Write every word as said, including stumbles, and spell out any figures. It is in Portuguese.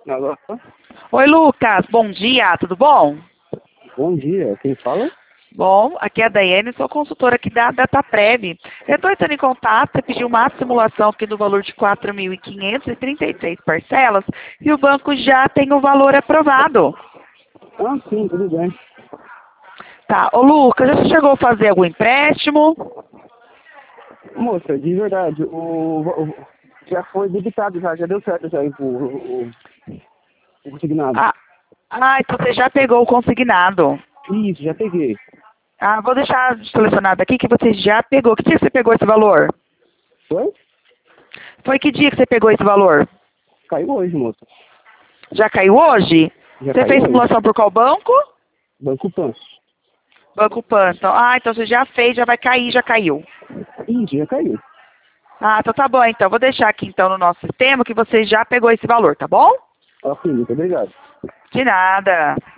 Alô? Oi, Lucas. Bom dia, tudo bom? Bom dia, quem fala? Bom, aqui é a Daiane, sou consultora aqui da DataPrev. Eu estou entrando em contato, você pediu uma simulação aqui do valor de quatro mil e quinhentos e trinta e três parcelas e o banco já tem o valor aprovado. Ah, sim, tudo bem. Tá, ô Lucas, já chegou a fazer algum empréstimo? Moça, de verdade, o, o- já foi debitado, já, já deu certo já aí o, o, o consignado. Ah, ah, então você já pegou o consignado. Isso, já peguei. Ah, vou deixar selecionado aqui que você já pegou. Que dia que você pegou esse valor? Foi? Foi que dia que você pegou esse valor? Caiu hoje, moça. Já caiu hoje? Já Você caiu fez hoje. simulação por qual banco? Banco Pan. Banco Pan. Então, ah, então você já fez, já vai cair, já caiu. Isso, já caiu. Ah, então tá bom, então. Vou deixar aqui então no nosso sistema que você já pegou esse valor, tá bom? Ok, muito obrigado. De nada.